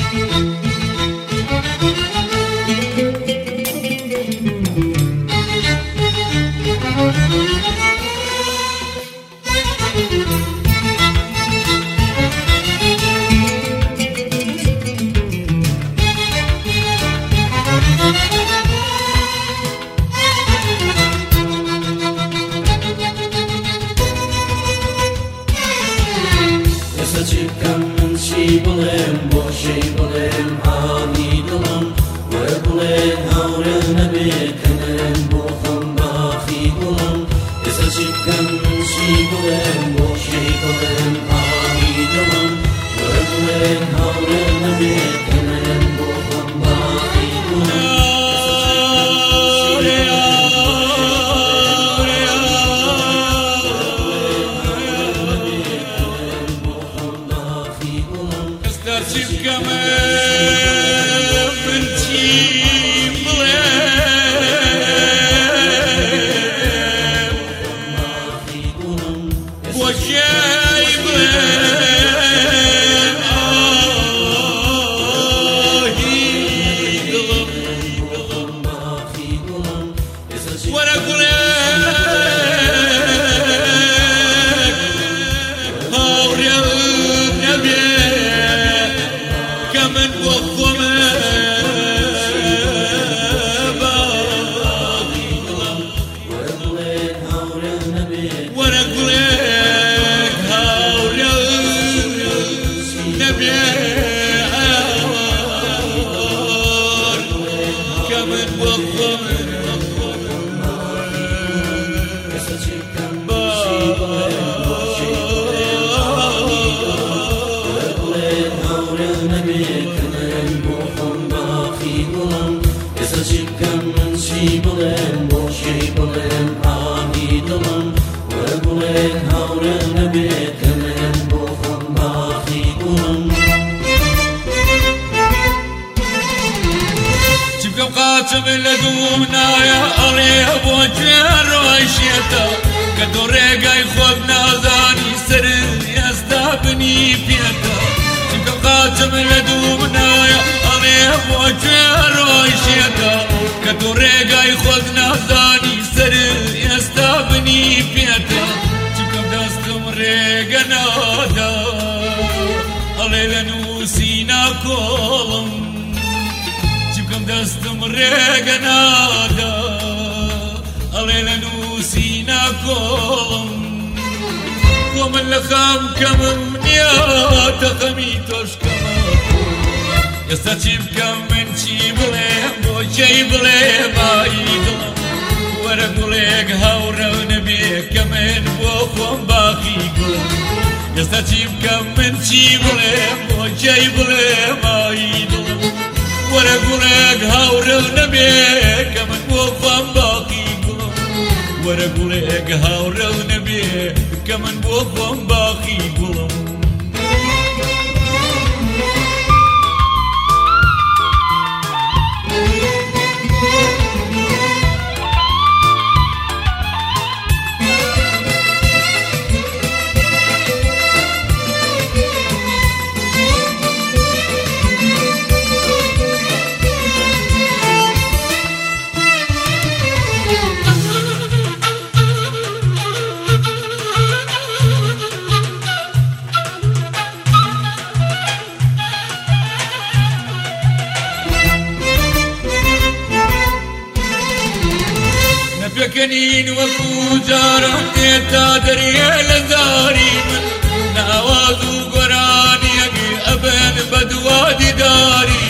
بكنين وفوجار تيتا دريا لزاري من نوازو قراني أبن بدوادي داري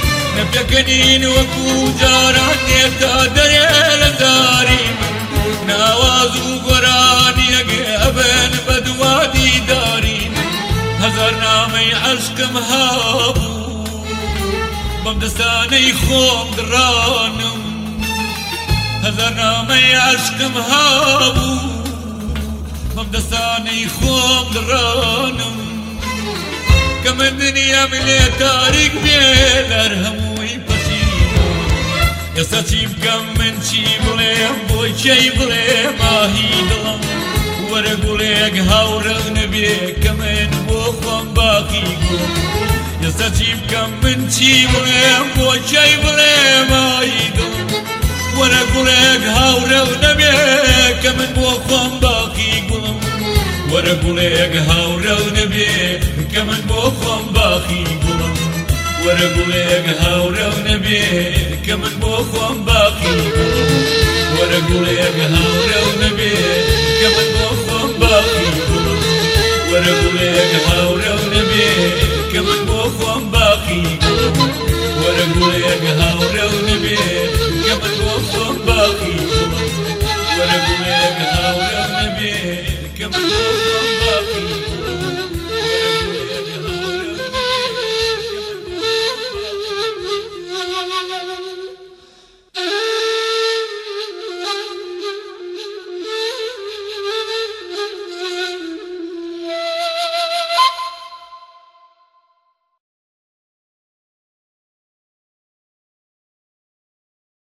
بكنين وفوجار تيتا دريا لزاري من نوازو قراني أبن بدوادي داري هزار نامي عشق مهابو بمدستاني خوم درانم هزار نامي عشق مهابو بمدستاني خوم درانم كم الدنيا ملي تاريخ بيل ارهموي بشينا يساتيب كم من شي بليم بوي شي بليم آهيدلم ورقوليك هاورغ نبي كمن بوخم باقي قلم ئێستا چی بکەم من چی بڵێم بۆ چی بڵێم ئای دڵم وەرە گوڵێک هاورە و نەبێ کە من بۆ خۆم باقی گوڵم وەرە گوڵێک هاورە و نەبێ کە من بۆ خۆم باقی گوڵم وەرە گوڵێک هاورە و نەبێ کە من بۆ خۆم باقی گوڵم وەرە گوڵێک هاورە و نەبێ کە من بۆ خۆم باقی گوڵم وەرە گوڵێک هاورە و نەبێ کە من